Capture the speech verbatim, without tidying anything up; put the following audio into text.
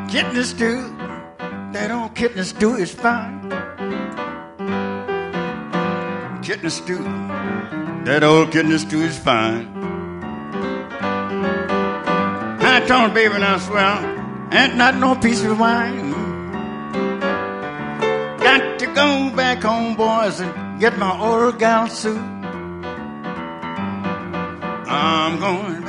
Kidney stew, that old kidney stew is fine. Kidney stew, that old kidney stew is fine. I told baby, and I swear, ain't not no piece of wine. Got to go back home, boys, and get my old gal suit. I'm going